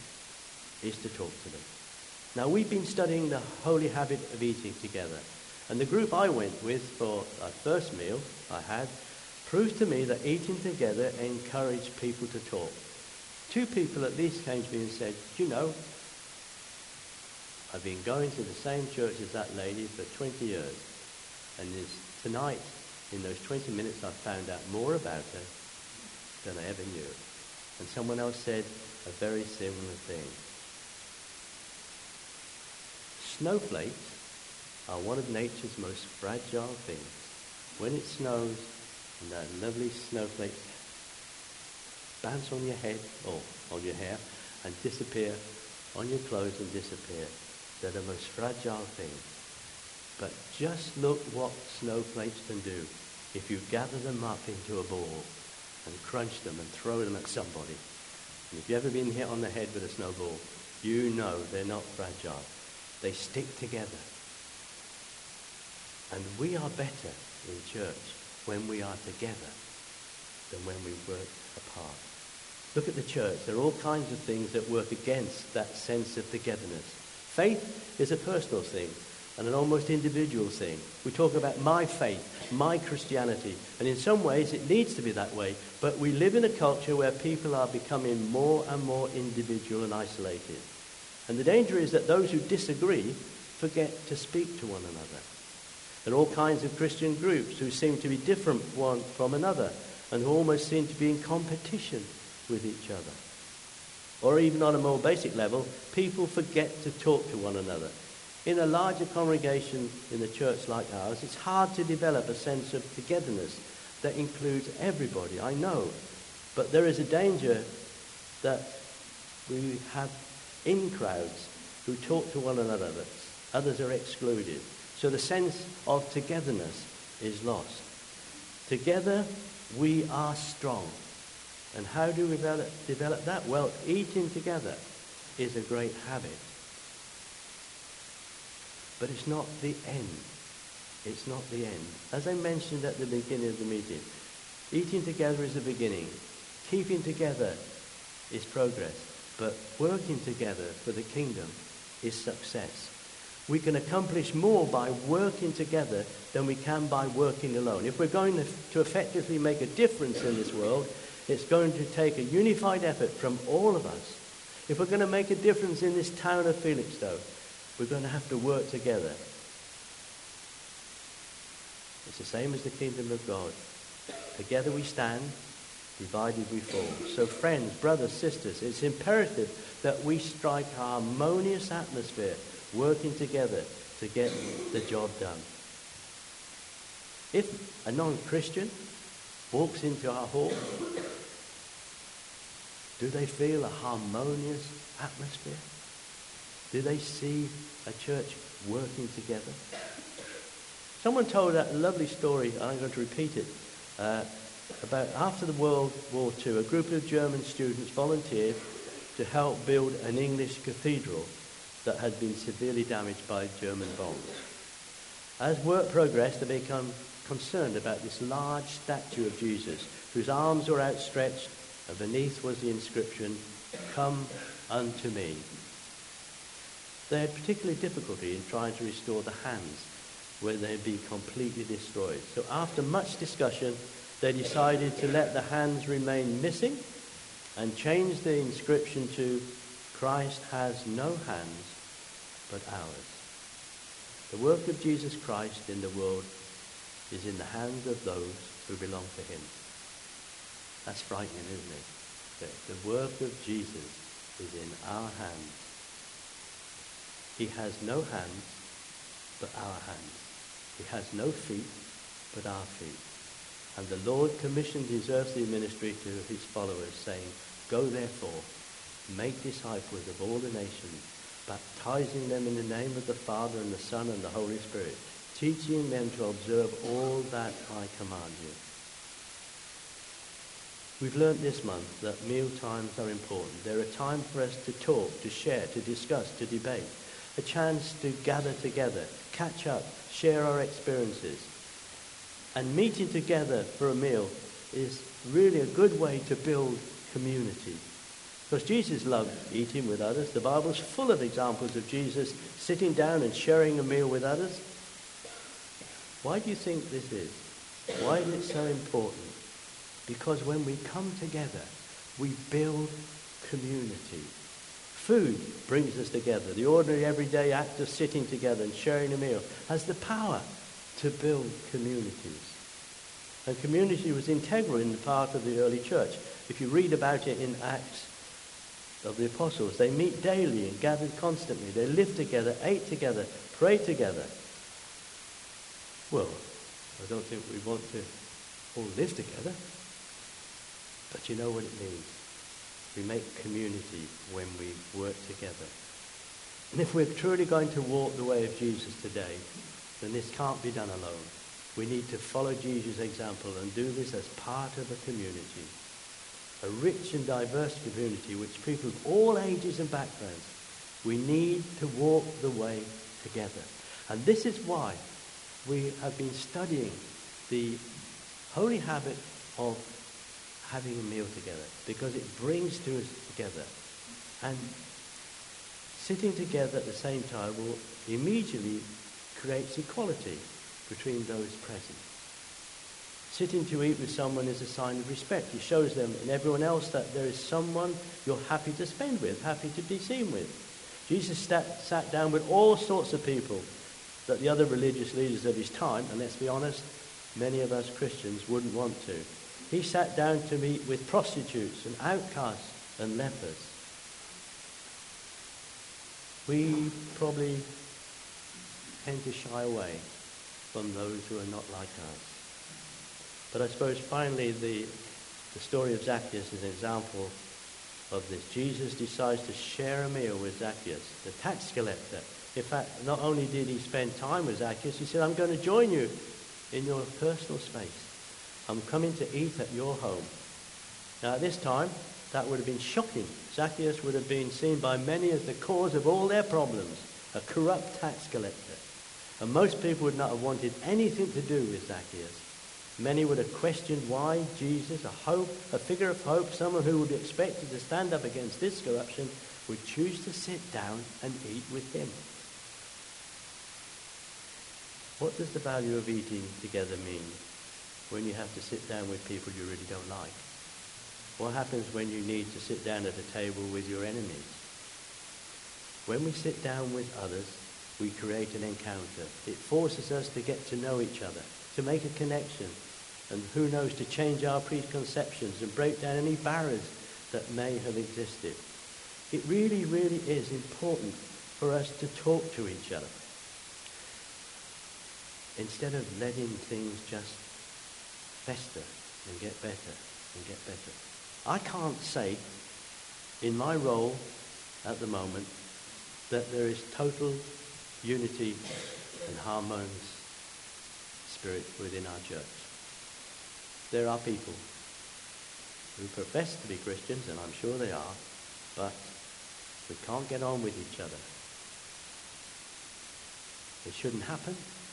Now, we've been studying the holy habit of eating together. And the group I went with for our first meal I had proved to me that eating together encouraged people to talk. 2 people at least came to me and said, you know, I've been going to the same church as that lady for 20 years. And tonight, in those 20 minutes, I found out more about her than I ever knew. And someone else said a very similar thing. Snowflakes are one of nature's most fragile things. When it snows and that lovely snowflakes bounce on your head or on your hair and disappear on your clothes and disappear, they're the most fragile thing. But just look what snowflakes can do if you gather them up into a ball and crunch them and throw them at somebody. And if you've ever been hit on the head with a snowball, you know they're not fragile. They stick together. And we are better in church when we are together than when we work apart. Look at the church. There are all kinds of things that work against that sense of togetherness. Faith is a personal thing and an almost individual thing. We talk about my faith, my Christianity, and in some ways it needs to be that way, but we live in a culture where people are becoming more and more individual and isolated. And the danger is that those who disagree forget to speak to one another. There are all kinds of Christian groups who seem to be different one from another and who almost seem to be in competition with each other. Or even on a more basic level, people forget to talk to one another. In a larger congregation in a church like ours, it's hard to develop a sense of togetherness that includes everybody, I know. But there is a danger that we have in crowds who talk to one another, that others are excluded. So the sense of togetherness is lost. Together we are strong. And how do we develop that? Well, eating together is a great habit. But it's not the end. It's not the end. As I mentioned at the beginning of the meeting, Eating together is the beginning. Keeping together is progress. But working together for the kingdom is success. We can accomplish more by working together than we can by working alone. If we're going to effectively make a difference in this world, it's going to take a unified effort from all of us. If we're going to make a difference in this town of Felixstowe, we're going to have to work together. It's the same as the kingdom of God. Together we stand, divided we fall. So friends, brothers, sisters, it's imperative that we strike a harmonious atmosphere, working together to get the job done. If a non-Christian walks into our hall, do they feel a harmonious atmosphere? Do they see a church working together? Someone told a lovely story, and I'm going to repeat it, about after the World War II, a group of German students volunteered to help build an English cathedral that had been severely damaged by German bombs. As work progressed, they became concerned about this large statue of Jesus, whose arms were outstretched, and beneath was the inscription, "Come unto me." They had particular difficulty in trying to restore the hands, where they had been completely destroyed. So after much discussion, they decided to let the hands remain missing and change the inscription to, "Christ has no hands but ours." The work of Jesus Christ in the world is in the hands of those who belong to him. That's frightening, isn't it? That the work of Jesus is in our hands. He has no hands but our hands. He has no feet but our feet. And the Lord commissioned his earthly ministry to his followers, saying, "Go therefore, make disciples of all the nations, baptizing them in the name of the Father and the Son and the Holy Spirit, teaching them to observe all that I command you." We've learnt this month that meal times are important. They're a time for us to talk, to share, to discuss, to debate. A chance to gather together, catch up, share our experiences. And meeting together for a meal is really a good way to build community. Because Jesus loved eating with others. The Bible's full of examples of Jesus sitting down and sharing a meal with others. Why do you think this is? Why is it so important? Because when we come together, we build community. Food brings us together. The ordinary everyday act of sitting together and sharing a meal has the power to build communities. And community was integral in the part of the early church. If you read about it in Acts of the Apostles, they meet daily and gathered constantly. They lived together, ate together, prayed together. Well, I don't think we want to all live together. But you know what it means. We make community when we work together. And if we're truly going to walk the way of Jesus today, then this can't be done alone. We need to follow Jesus' example and do this as part of a community. A rich and diverse community which people of all ages and backgrounds, we need to walk the way together. And this is why we have been studying the holy habit of having a meal together, because it brings us together. And sitting together at the same time will immediately create equality between those present. Sitting to eat with someone is a sign of respect. It shows them and everyone else that there is someone you're happy to spend with, happy to be seen with. Jesus sat down with all sorts of people that the other religious leaders of his time, and let's be honest, many of us Christians wouldn't want to. He sat down to meet with prostitutes and outcasts and lepers. We probably tend to shy away from those who are not like us. But I suppose finally the story of Zacchaeus is an example of this. Jesus decides to share a meal with Zacchaeus, the tax collector. In fact, not only did he spend time with Zacchaeus, he said, "I'm going to join you in your personal space. I'm coming to eat at your home." Now at this time, that would have been shocking. Zacchaeus would have been seen by many as the cause of all their problems, a corrupt tax collector. And most people would not have wanted anything to do with Zacchaeus. Many would have questioned why Jesus, a figure of hope, someone who would be expected to stand up against this corruption, would choose to sit down and eat with him. What does the value of eating together mean when you have to sit down with people you really don't like? What happens when you need to sit down at a table with your enemies? When we sit down with others, we create an encounter. It forces us to get to know each other, to make a connection, and who knows, to change our preconceptions and break down any barriers that may have existed. It really, really is important for us to talk to each other instead of letting things just fester and get better and get better. I can't say in my role at the moment that there is total unity and harmonious spirit within our church. There are people who profess to be Christians, and I'm sure they are, but we can't get on with each other. It shouldn't happen.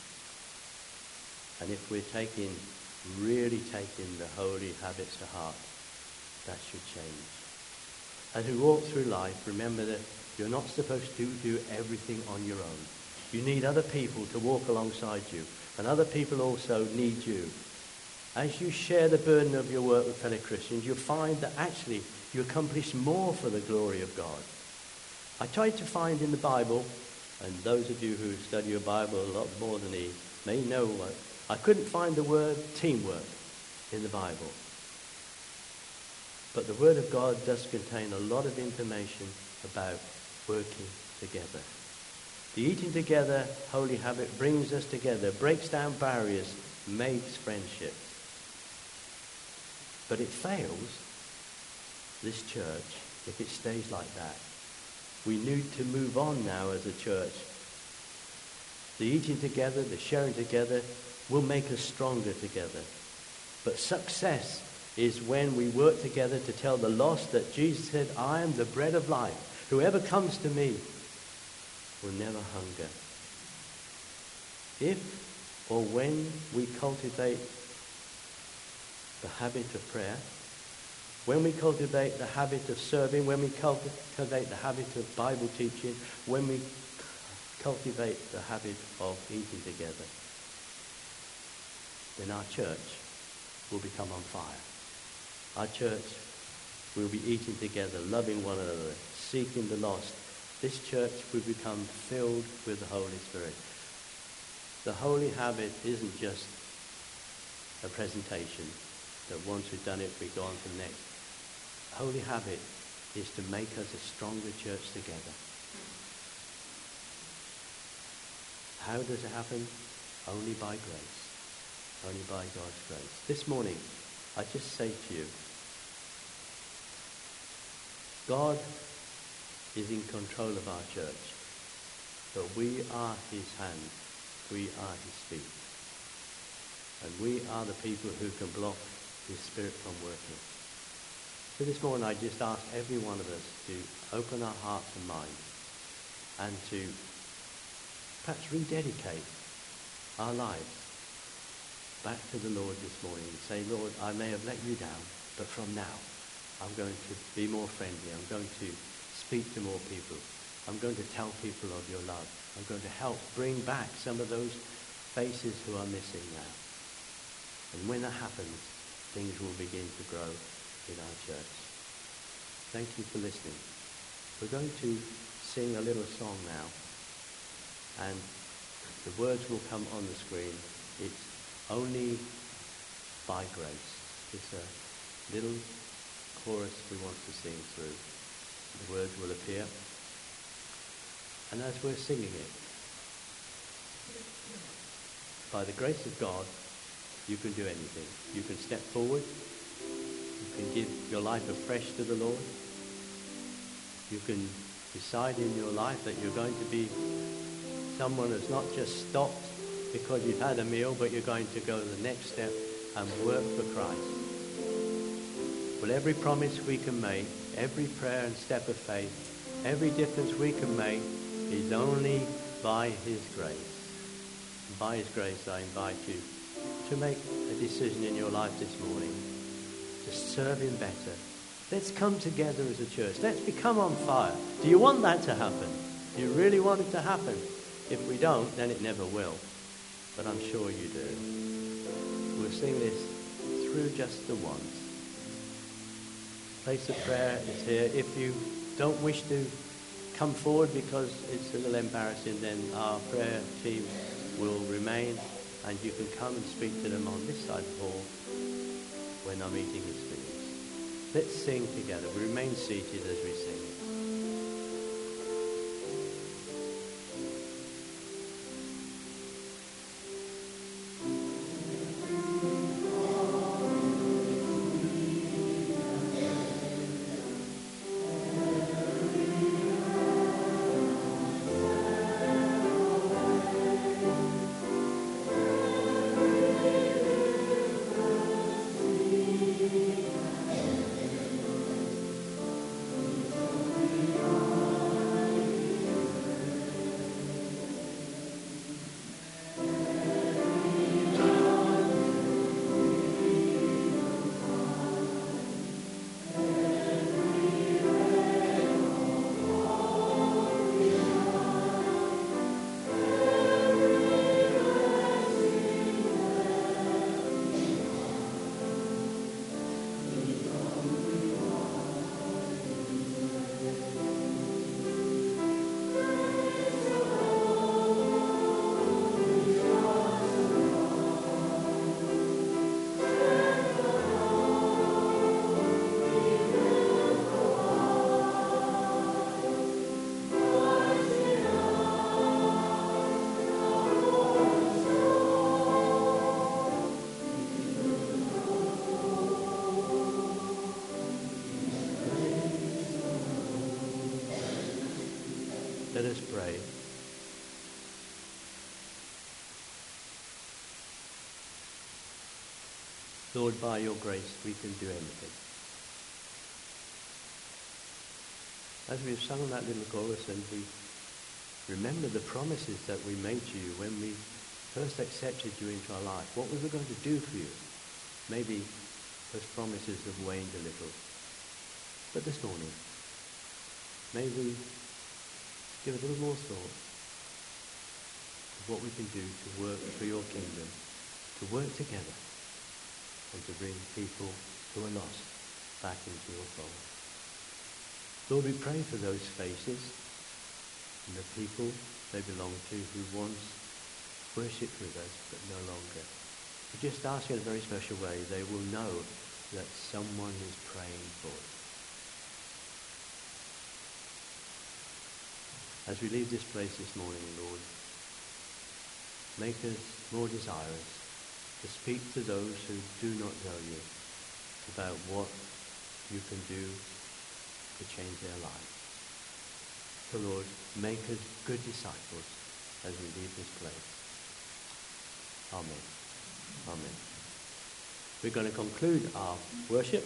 And if we're really taking the holy habits to heart, that should change. As we walk through life, remember that you're not supposed to do everything on your own. You need other people to walk alongside you, and other people also need you. As you share the burden of your work with fellow Christians, you'll find that actually you accomplish more for the glory of God. I tried to find in the Bible, and those of you who study your Bible a lot more than me may know, I couldn't find the word teamwork in the Bible. But the Word of God does contain a lot of information about working together. The eating together holy habit brings us together, breaks down barriers, makes friendship. But it fails, this church, if it stays like that. We need to move on now as a church. The eating together, the sharing together will make us stronger together. But success is when we work together to tell the lost that Jesus said, I am the bread of life. Whoever comes to me will never hunger. If or when we cultivate the habit of prayer, when we cultivate the habit of serving, when we cultivate the habit of Bible teaching, when we cultivate the habit of eating together, then our church will become on fire. Our church will be eating together, loving one another, seeking the lost. This church will become filled with the Holy Spirit. The holy habit isn't just a presentation that once we've done it, we go on to the next. Holy habit is to make us a stronger church together. How does it happen? Only by grace. Only by God's grace. This morning, I just say to you, God is in control of our church, but we are his hand, we are his feet, and we are the people who can block his Spirit from working. So this morning I just ask every one of us to open our hearts and minds and to perhaps rededicate our lives back to the Lord this morning and say, Lord, I may have let you down, but from now I'm going to be more friendly. I'm going to speak to more people. I'm going to tell people of your love. I'm going to help bring back some of those faces who are missing now. And when that happens, things will begin to grow in our church. Thank you for listening. We're going to sing a little song now, and the words will come on the screen. It's only by grace. It's a little chorus we want to sing through. The words will appear. And as we're singing it, by the grace of God, you can do anything. You can step forward. You can give your life afresh to the Lord. You can decide in your life that you're going to be someone who's not just stopped because you've had a meal, but you're going to go the next step and work for Christ. Well, every promise we can make, every prayer and step of faith, every difference we can make is only by his grace. By his grace, I invite you to make a decision in your life this morning to serve him better, let's come together as a church. Let's become on fire. Do you want that to happen? Do you really want it to happen? If we don't, then it never will. But I'm sure you do. We'll sing this through just the once. Place of prayer is here. If you don't wish to come forward because it's a little embarrassing, then our prayer team will remain, and you can come and speak to them on this side of the hall when our meeting is finished. Let's sing together. We remain seated as we sing. Let us pray. Lord, by your grace, we can do anything. As we've sung that little chorus and we remember the promises that we made to you when we first accepted you into our life, what we were going to do for you. Maybe those promises have waned a little. But this morning, may we give a little more thought of what we can do to work for your kingdom, to work together, and to bring people who are lost back into your fold. Lord, we pray for those faces and the people they belong to who once worshipped with us but no longer. We just ask in a very special way they will know that someone is praying for them. As we leave this place this morning, Lord, make us more desirous to speak to those who do not know you about what you can do to change their lives. So, Lord, make us good disciples as we leave this place. Amen. Amen. We're going to conclude our worship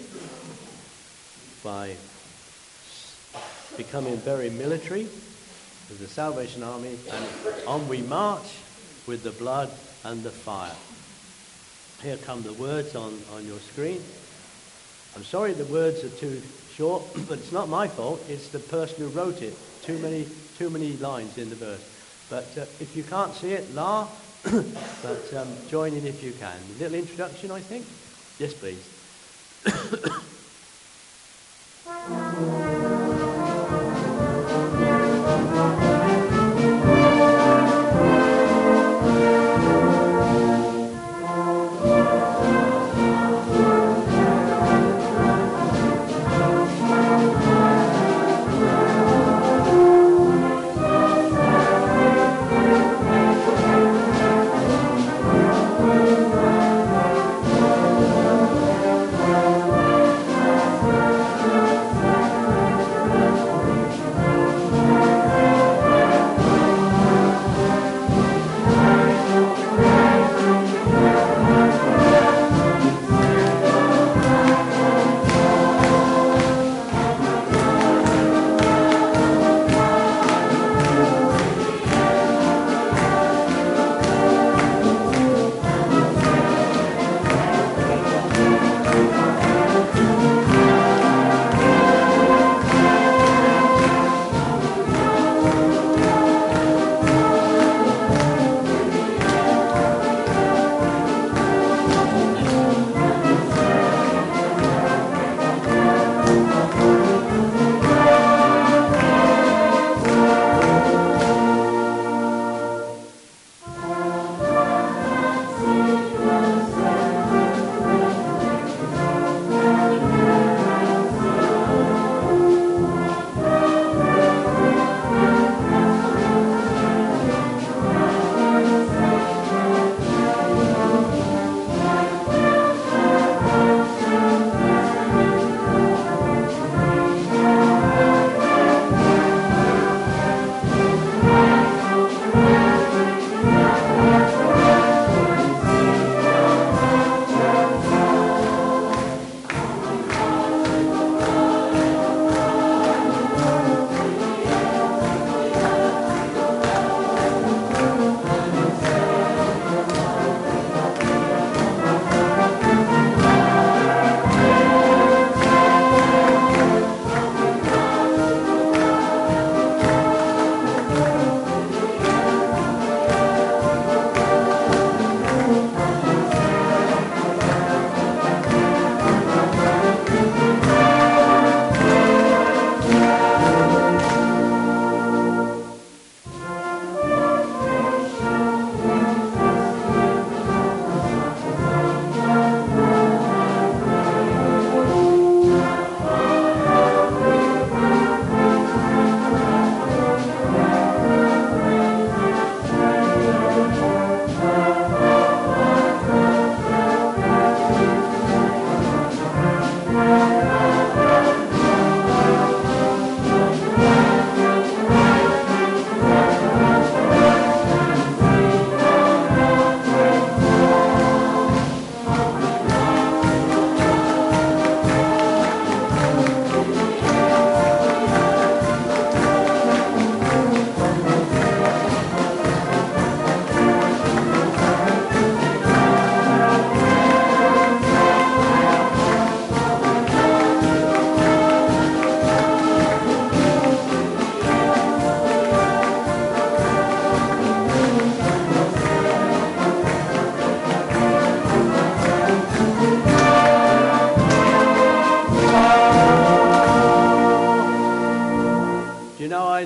by becoming very military with the Salvation Army, and on we march with the blood and the fire. Here come the words on your screen. I'm sorry the words are too short, but it's not my fault. It's the person who wrote it. Too many lines in the verse. But if you can't see it, la, but join in if you can. A little introduction, I think. Yes, please.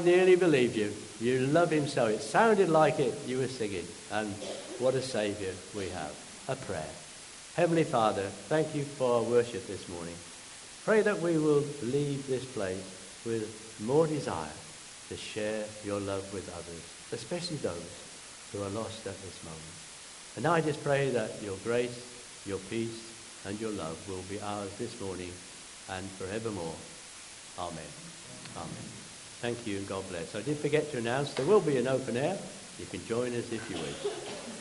nearly believed you. You love him so. It sounded like it you were singing. And what a Saviour we have. A prayer. Heavenly Father, thank you for our worship this morning. Pray that we will leave this place with more desire to share your love with others, especially those who are lost at this moment. And now I just pray that your grace, your peace, and your love will be ours this morning and forevermore. Amen. Amen. Thank you and God bless. I did forget to announce there will be an open air. You can join us if you wish.